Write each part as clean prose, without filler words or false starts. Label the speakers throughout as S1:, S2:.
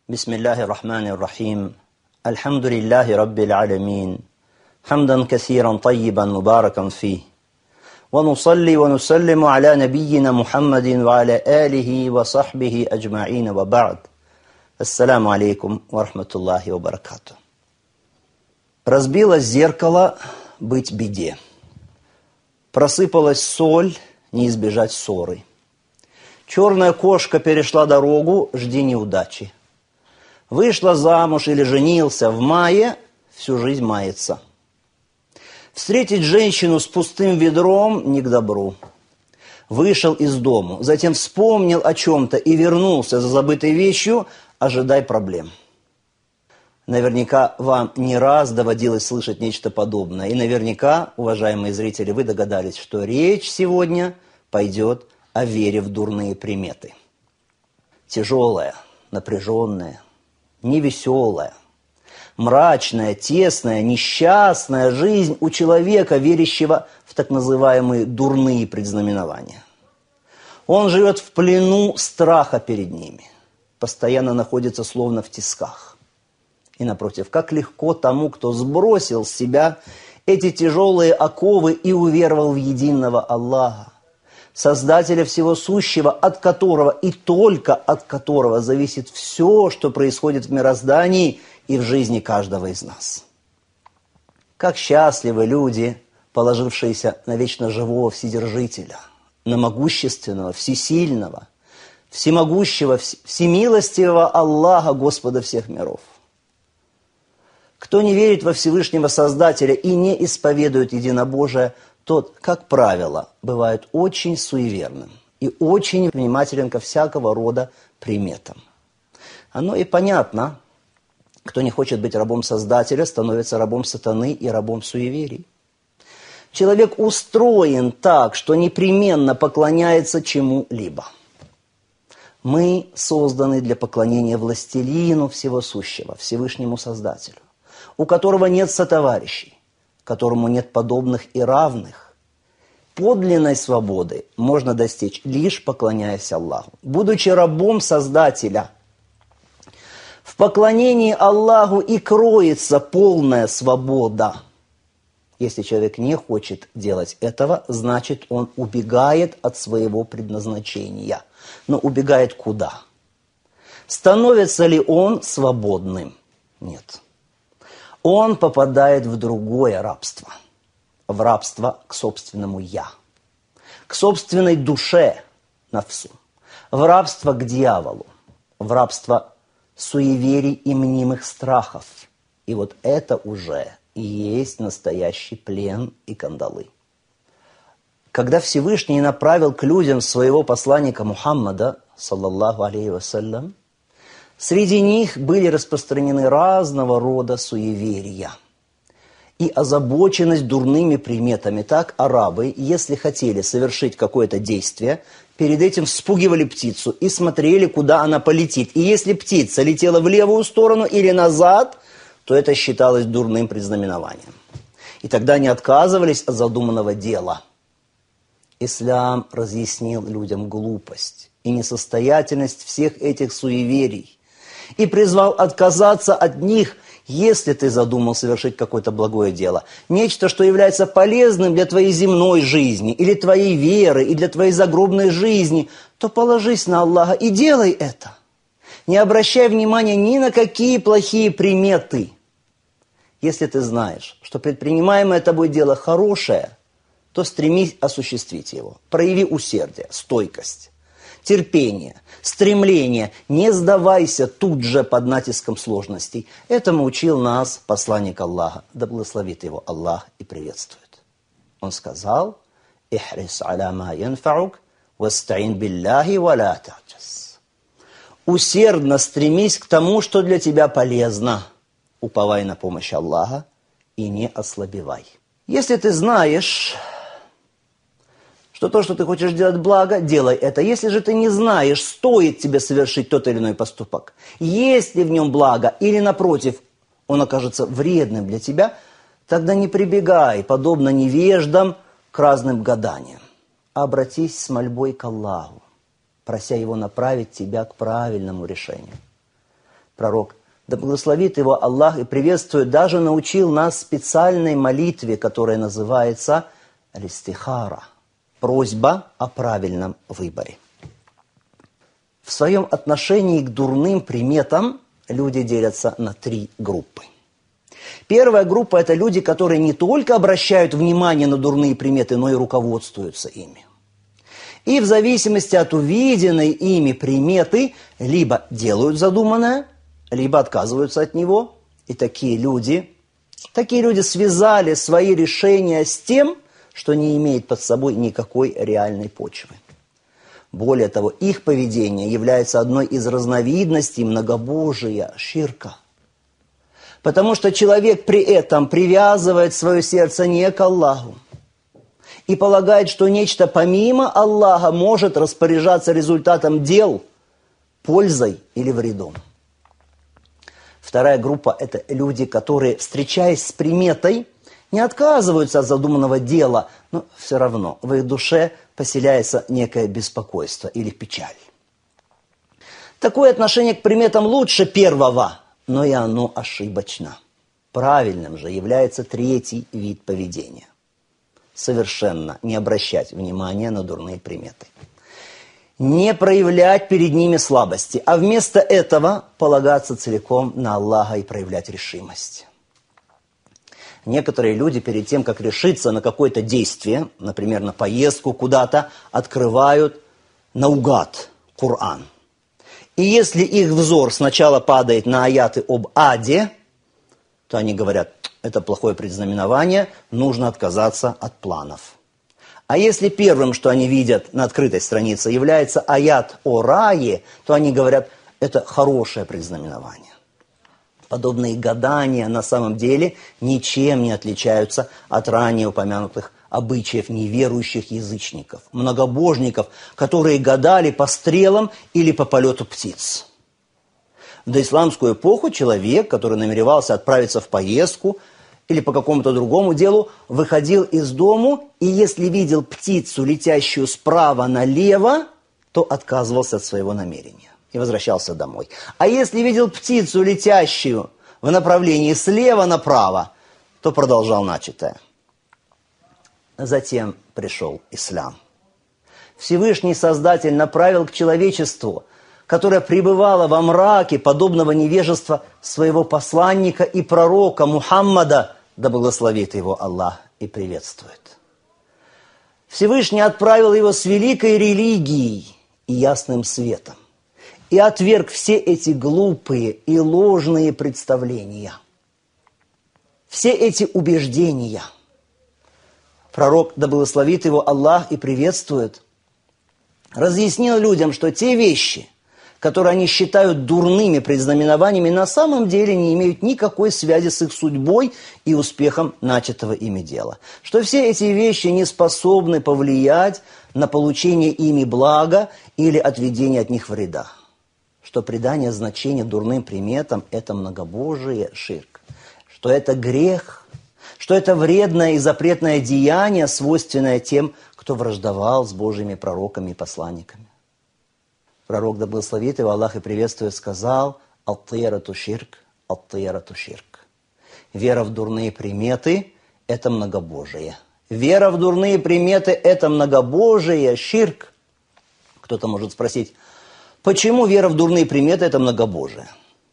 S1: بسم الله الرحمن الرحيم الحمد لله رب العالمين حمدا كثيرا طيبا مباركا فيه ونصلي ونسلم على نبينا محمد وعلى آله وصحبه أجمعين وبعد السلام عليكم ورحمة الله وبركاته. Разбилось зеркало, быть беде. Просыпалась соль, не избежать ссоры. Черная кошка перешла дорогу, жди неудачи. Вышла замуж или женился в мае, всю жизнь мается. Встретить женщину с пустым ведром не к добру. Вышел из дому, затем вспомнил о чем-то и вернулся за забытой вещью, ожидай проблем. Наверняка вам не раз доводилось слышать нечто подобное. И наверняка, уважаемые зрители, вы догадались, что речь сегодня пойдет о вере в дурные приметы. Тяжелая, напряженная, невеселая, мрачная, тесная, несчастная жизнь у человека, верящего в так называемые дурные предзнаменования. Он живет в плену страха перед ними, постоянно находится словно в тисках. И напротив, как легко тому, кто сбросил с себя эти тяжелые оковы и уверовал в единого Аллаха, Создателя всего сущего, от которого и только от которого зависит все, что происходит в мироздании и в жизни каждого из нас. Как счастливы люди, положившиеся на вечно живого Вседержителя, на могущественного, всесильного, всемогущего, всемилостивого Аллаха, Господа всех миров. Кто не верит во Всевышнего Создателя и не исповедует единобожие, тот, как правило, бывает очень суеверным и очень внимателен ко всякого рода приметам. Оно и понятно, кто не хочет быть рабом Создателя, становится рабом сатаны и рабом суеверий. Человек устроен так, что непременно поклоняется чему-либо. Мы созданы для поклонения властелину всего сущего, Всевышнему Создателю, у которого нет сотоварищей, которому нет подобных и равных. Подлинной свободы можно достичь, лишь поклоняясь Аллаху, будучи рабом Создателя. В поклонении Аллаху и кроется полная свобода. Если человек не хочет делать этого, значит, он убегает от своего предназначения. Но убегает куда? Становится ли он свободным? Нет. Он попадает в другое рабство. В рабство к собственному «я», к собственной душе, нафсу, в рабство к дьяволу, в рабство суеверий и мнимых страхов. И вот это уже и есть настоящий плен и кандалы. Когда Всевышний направил к людям своего посланника Мухаммада, саллаллаху алейхи вассалям, среди них были распространены разного рода суеверия и озабоченность дурными приметами. Так арабы, если хотели совершить какое-то действие, перед этим вспугивали птицу и смотрели, куда она полетит. И если птица летела в левую сторону или назад, то это считалось дурным предзнаменованием. И тогда они отказывались от задуманного дела. Ислам разъяснил людям глупость и несостоятельность всех этих суеверий и призвал отказаться от них, если ты задумал совершить какое-то благое дело. Нечто, что является полезным для твоей земной жизни, или твоей веры, и для твоей загробной жизни, то положись на Аллаха и делай это. Не обращай внимания ни на какие плохие приметы. Если ты знаешь, что предпринимаемое тобой дело хорошее, то стремись осуществить его. Прояви усердие, стойкость, терпение, стремление. Не сдавайся тут же под натиском сложностей. Этому учил нас посланник Аллаха. Да благословит его Аллах и приветствует. Он сказал: «Ихрис аля ма янфаук, вастаин билляхи ва ла та'джаз». Усердно стремись к тому, что для тебя полезно. Уповай на помощь Аллаха и не ослабевай. Если ты знаешь, что то, что ты хочешь делать благо, делай это. Если же ты не знаешь, стоит тебе совершить тот или иной поступок, есть ли в нем благо, или напротив, он окажется вредным для тебя, тогда не прибегай, подобно невеждам, к разным гаданиям. Обратись с мольбой к Аллаху, прося Его направить тебя к правильному решению. Пророк, да благословит его Аллах и приветствует, даже научил нас специальной молитве, которая называется алистихара, просьба о правильном выборе. В своем отношении к дурным приметам люди делятся на 3 группы. Первая группа – это люди, которые не только обращают внимание на дурные приметы, но и руководствуются ими. И в зависимости от увиденной ими приметы либо делают задуманное, либо отказываются от него. И такие люди связали свои решения с тем, что не имеет под собой никакой реальной почвы. Более того, их поведение является одной из разновидностей многобожия, ширка. Потому что человек при этом привязывает свое сердце не к Аллаху и полагает, что нечто помимо Аллаха может распоряжаться результатом дел, пользой или вредом. Вторая группа – это люди, которые, встречаясь с приметой, не отказываются от задуманного дела, но все равно в их душе поселяется некое беспокойство или печаль. Такое отношение к приметам лучше первого, но и оно ошибочно. Правильным же является 3-й вид поведения. Совершенно не обращать внимания на дурные приметы. Не проявлять перед ними слабости, а вместо этого полагаться целиком на Аллаха и проявлять решимость. Некоторые люди перед тем, как решиться на какое-то действие, например, на поездку куда-то, открывают наугад Коран. И если их взор сначала падает на аяты об аде, то они говорят, это плохое предзнаменование, нужно отказаться от планов. А если первым, что они видят на открытой странице, является аят о рае, то они говорят, это хорошее предзнаменование. Подобные гадания на самом деле ничем не отличаются от ранее упомянутых обычаев неверующих язычников, многобожников, которые гадали по стрелам или по полету птиц. В доисламскую эпоху человек, который намеревался отправиться в поездку или по какому-то другому делу, выходил из дому, и если видел птицу, летящую справа налево, то отказывался от своего намерения и возвращался домой. А если видел птицу, летящую в направлении слева направо, то продолжал начатое. Затем пришел ислам. Всевышний Создатель направил к человечеству, которое пребывало во мраке подобного невежества, своего посланника и пророка Мухаммада, да благословит его Аллах и приветствует. Всевышний отправил его с великой религией и ясным светом, и отверг все эти глупые и ложные представления, все эти убеждения. Пророк, да благословит его Аллах и приветствует, разъяснил людям, что те вещи, которые они считают дурными предзнаменованиями, на самом деле не имеют никакой связи с их судьбой и успехом начатого ими дела. Что все эти вещи не способны повлиять на получение ими блага или отведение от них вреда. Что придание значения дурным приметам – это многобожие, ширк. Что это грех, что это вредное и запретное деяние, свойственное тем, кто враждовал с Божьими пророками и посланниками. Пророк, да благословит его Аллах и приветствует, сказал: «Ат-тайрату ширк, ат-тайрату ширк». Вера в дурные приметы – это многобожие. Вера в дурные приметы – это многобожие, ширк. Кто-то может спросить, почему вера в дурные приметы – это многобожие?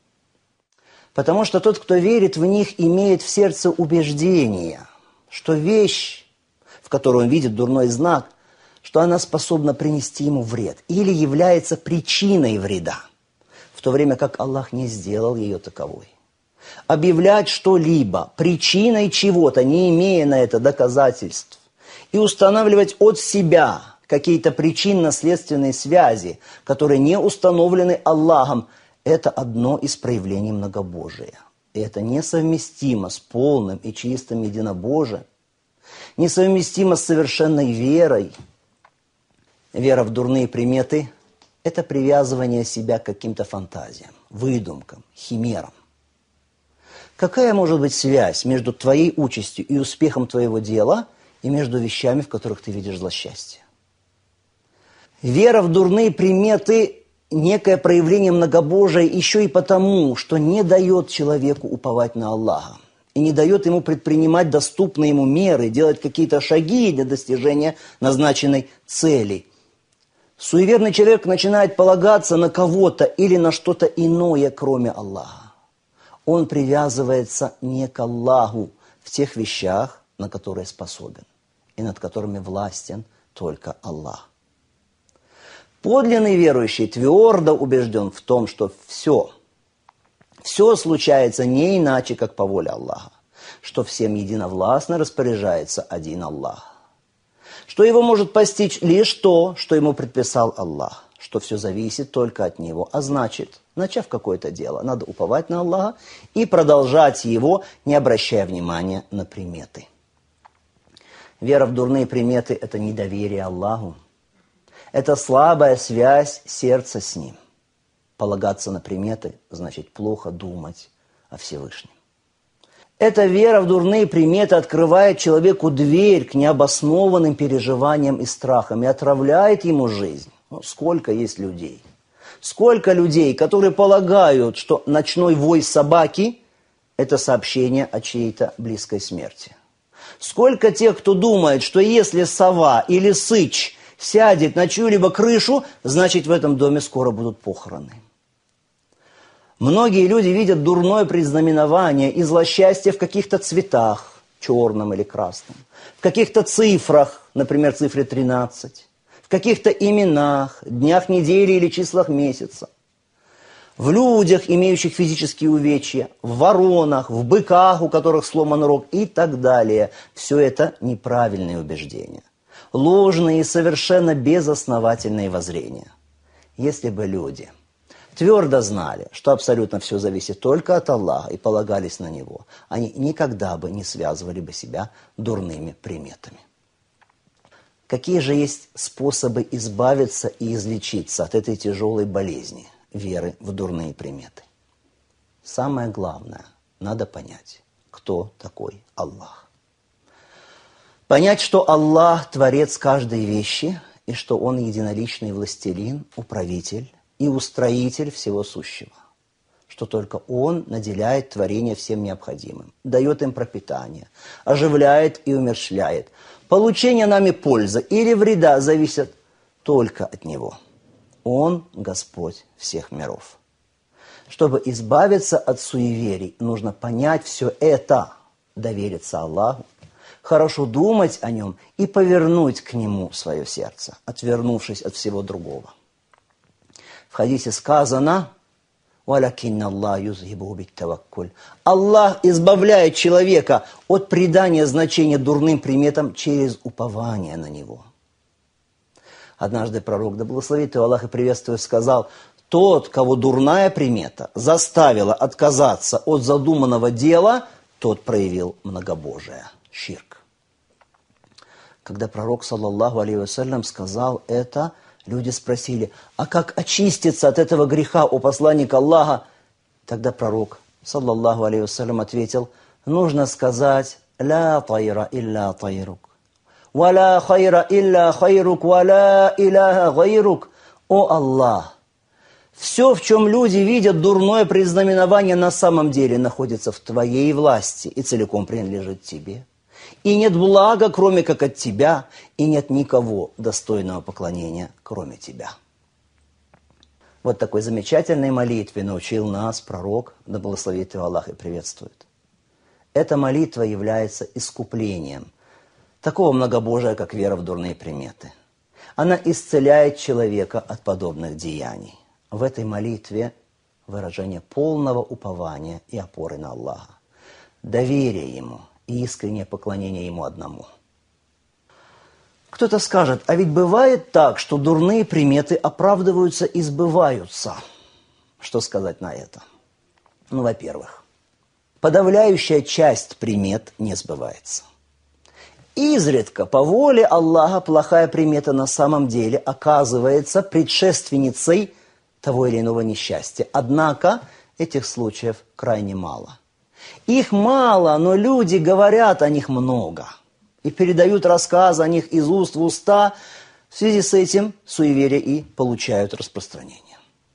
S1: Потому что тот, кто верит в них, имеет в сердце убеждение, что вещь, в которой он видит дурной знак, что она способна принести ему вред или является причиной вреда, в то время как Аллах не сделал ее таковой. Объявлять что-либо причиной чего-то, не имея на это доказательств, и устанавливать от себя какие-то причинно-следственные связи, которые не установлены Аллахом, это одно из проявлений многобожия. И это несовместимо с полным и чистым единобожием, несовместимо с совершенной верой. Вера в дурные приметы – это привязывание себя к каким-то фантазиям, выдумкам, химерам. Какая может быть связь между твоей участью и успехом твоего дела и между вещами, в которых ты видишь злосчастье? Вера в дурные приметы некое проявление многобожия еще и потому, что не дает человеку уповать на Аллаха и не дает ему предпринимать доступные ему меры, делать какие-то шаги для достижения назначенной цели. Суеверный человек начинает полагаться на кого-то или на что-то иное, кроме Аллаха. Он привязывается не к Аллаху в тех вещах, на которые способен, и над которыми властен только Аллах. Подлинный верующий твердо убежден в том, что все случается не иначе, как по воле Аллаха, что всем единовластно распоряжается один Аллах, что его может постичь лишь то, что ему предписал Аллах, что все зависит только от него, а значит, начав какое-то дело, надо уповать на Аллаха и продолжать его, не обращая внимания на приметы. Вера в дурные приметы – это недоверие Аллаху. Это слабая связь сердца с Ним. Полагаться на приметы значит плохо думать о Всевышнем. Эта вера в дурные приметы открывает человеку дверь к необоснованным переживаниям и страхам и отравляет ему жизнь. Сколько есть людей? Сколько людей, которые полагают, что ночной вой собаки – это сообщение о чьей-то близкой смерти? Сколько тех, кто думает, что если сова или сыч сядет на чью-либо крышу, значит, в этом доме скоро будут похороны. Многие люди видят дурное предзнаменование и злосчастье в каких-то цветах, черном или красном, в каких-то цифрах, например, цифре 13, в каких-то именах, днях недели или числах месяца, в людях, имеющих физические увечья, в воронах, в быках, у которых сломан рог и так далее. Все это неправильные убеждения. Ложные и совершенно безосновательные воззрения. Если бы люди твердо знали, что абсолютно все зависит только от Аллаха и полагались на Него, они никогда бы не связывали бы себя дурными приметами. Какие же есть способы избавиться и излечиться от этой тяжелой болезни веры в дурные приметы? Самое главное, надо понять, кто такой Аллах. Понять, что Аллах – творец каждой вещи, и что Он единоличный властелин, управитель и устроитель всего сущего. Что только Он наделяет творение всем необходимым, дает им пропитание, оживляет и умерщвляет. Получение нами пользы или вреда зависит только от Него. Он – Господь всех миров. Чтобы избавиться от суеверий, нужно понять все это, довериться Аллаху, хорошо думать о Нем и повернуть к Нему свое сердце, отвернувшись от всего другого. В хадисе сказано: «Валякинна Аллах юзхибу бит-таваккуль». Аллах избавляет человека от придания значения дурным приметам через упование на Него. Однажды пророк, да благословит его Аллах и приветствует, сказал: «Тот, кого дурная примета заставила отказаться от задуманного дела, тот проявил многобожие». Ширк. Когда пророк, саллаллаху алейхи вассалям, сказал это, люди спросили: а как очиститься от этого греха, о посланник Аллаха? Тогда пророк, саллаллаху алейхи вассалям, ответил: нужно сказать: «Ля тайра илля тайрук, ва ля хайра илля хайрук, ва ля иляха гайрук». О Аллах! Все, в чем люди видят дурное предзнаменование, на самом деле находится в Твоей власти и целиком принадлежит Тебе. И нет блага, кроме как от Тебя, и нет никого достойного поклонения, кроме Тебя. Вот такой замечательной молитве научил нас пророк, да благословит его Аллах и приветствует. Эта молитва является искуплением такого многобожия, как вера в дурные приметы. Она исцеляет человека от подобных деяний. В этой молитве выражение полного упования и опоры на Аллаха, доверие Ему и искреннее поклонение Ему одному. Кто-то скажет: а ведь бывает так, что дурные приметы оправдываются и сбываются. Что сказать на это? Во-первых, подавляющая часть примет не сбывается. Изредка по воле Аллаха плохая примета на самом деле оказывается предшественницей того или иного несчастья. Однако этих случаев крайне мало. Их мало, но люди говорят о них много и передают рассказы о них из уст в уста. В связи с этим суеверия и получают распространение.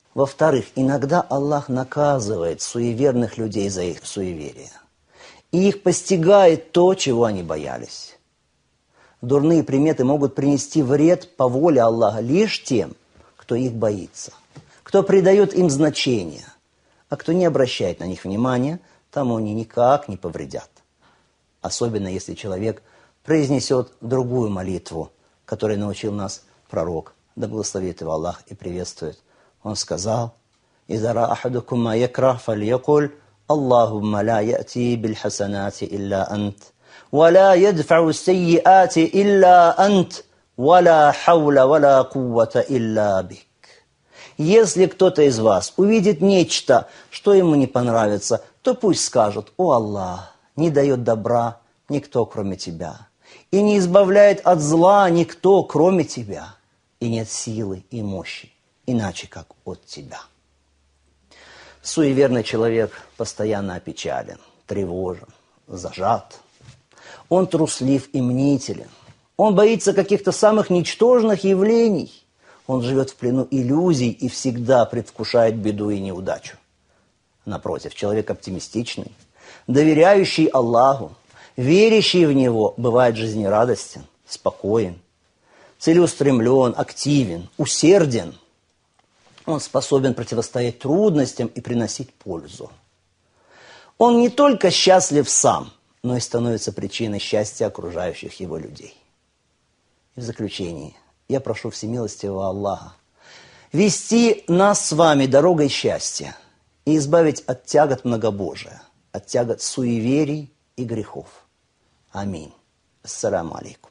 S1: Во-вторых, иногда Аллах наказывает суеверных людей за их суеверие. И их постигает то, чего они боялись. Дурные приметы могут принести вред по воле Аллаха лишь тем, кто их боится, кто придает им значение, а кто не обращает на них внимания, тому они никак не повредят. Особенно если человек произнесет другую молитву, которой научил нас пророк, да благословит его Аллах и приветствует. Он сказал: «Иза ра ахадукум ма якрах фальякуль, Аллахумма ла яти биль хасанати илля ант, ва ла ядфау сайяати илля ант, ва ла хауля ва ла куввата илля бик». Если кто-то из вас увидит нечто, что ему не понравится, то пусть скажет: «О Аллах, не дает добра никто, кроме Тебя, и не избавляет от зла никто, кроме Тебя, и нет силы и мощи, иначе как от Тебя». Суеверный человек постоянно опечален, тревожен, зажат. Он труслив и мнителен. Он боится каких-то самых ничтожных явлений. Он живет в плену иллюзий и всегда предвкушает беду и неудачу. Напротив, человек оптимистичный, доверяющий Аллаху, верящий в Него, бывает жизнерадостен, спокоен, целеустремлен, активен, усерден. Он способен противостоять трудностям и приносить пользу. Он не только счастлив сам, но и становится причиной счастья окружающих его людей. И в заключение я прошу всемилостивого Аллаха вести нас с вами дорогой счастья и избавить от тягот многобожия, от тягот суеверий и грехов. Аминь. Ассаламу алейкум.